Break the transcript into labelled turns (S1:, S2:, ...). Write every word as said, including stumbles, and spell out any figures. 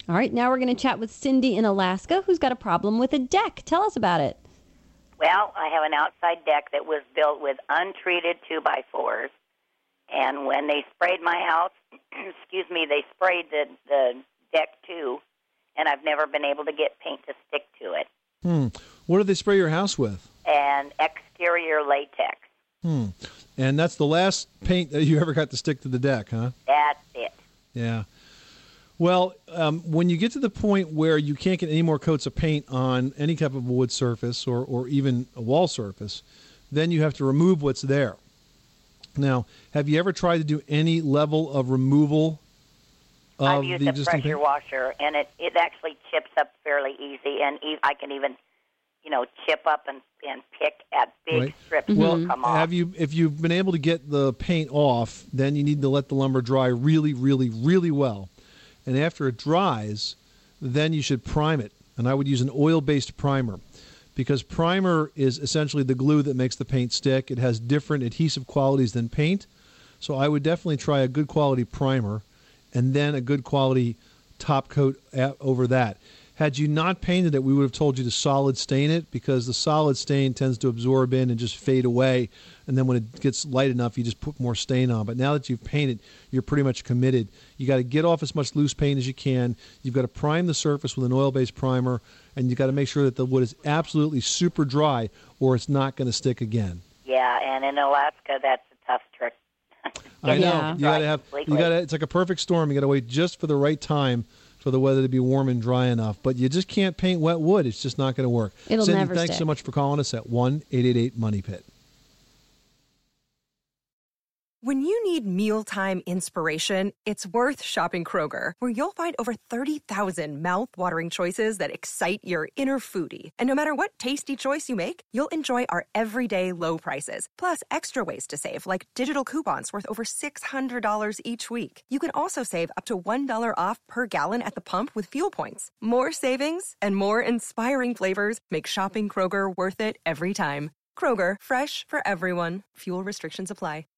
S1: All right, now we're going to chat with Cindy in Alaska, who's got a problem with a deck. Tell us about it.
S2: Well, I have an outside deck that was built with untreated two by fours, and when they sprayed my house, excuse me, they sprayed the, the deck too, and I've never been able to get paint to stick to it.
S3: Hmm. What did they spray your house with?
S2: And exterior latex.
S3: Hmm. And that's the last paint that you ever got to stick to the deck, huh?
S2: That's it.
S3: Yeah. Well, um, when you get to the point where you can't get any more coats of paint on any type of wood surface or, or even a wall surface, then you have to remove what's there. Now, have you ever tried to do any level of removal of
S2: I've used
S3: the
S2: a
S3: existing
S2: pressure
S3: paint?
S2: washer, and it, it actually chips up fairly easy, and e- I can even, you know, chip up and, and pick at big
S3: Right.
S2: strips
S3: Well,
S2: that come off.
S3: have you, if you've been able to get the paint off, then you need to let the lumber dry really, really, really well. And after it dries, then you should prime it. And I would use an oil-based primer because primer is essentially the glue that makes the paint stick. It has different adhesive qualities than paint. So I would definitely try a good quality primer and then a good quality top coat at, over that. Had you not painted it, we would have told you to solid stain it because the solid stain tends to absorb in and just fade away. And then when it gets light enough, you just put more stain on. But now that you've painted, you're pretty much committed. You got to get off as much loose paint as you can. You've got to prime the surface with an oil-based primer, and you've got to make sure that the wood is absolutely super dry or it's not going to stick again.
S2: Yeah, and in Alaska, that's a tough trick.
S3: I know.
S1: Yeah.
S3: You got to have.
S2: Completely.
S3: You got to. It's like a perfect storm. You got to wait just for the right time for the weather to be warm and dry enough. But you just can't paint wet wood. It's just not going to work.
S1: It'll
S3: Cindy,
S1: never
S3: thanks
S1: stick.
S3: so much for calling us at one eight eight eight money pit.
S4: When you need mealtime inspiration, it's worth shopping Kroger, where you'll find over thirty thousand mouth-watering choices that excite your inner foodie. And no matter what tasty choice you make, you'll enjoy our everyday low prices, plus extra ways to save, like digital coupons worth over six hundred dollars each week. You can also save up to one dollar off per gallon at the pump with fuel points. More savings and more inspiring flavors make shopping Kroger worth it every time. Kroger, fresh for everyone. Fuel restrictions apply.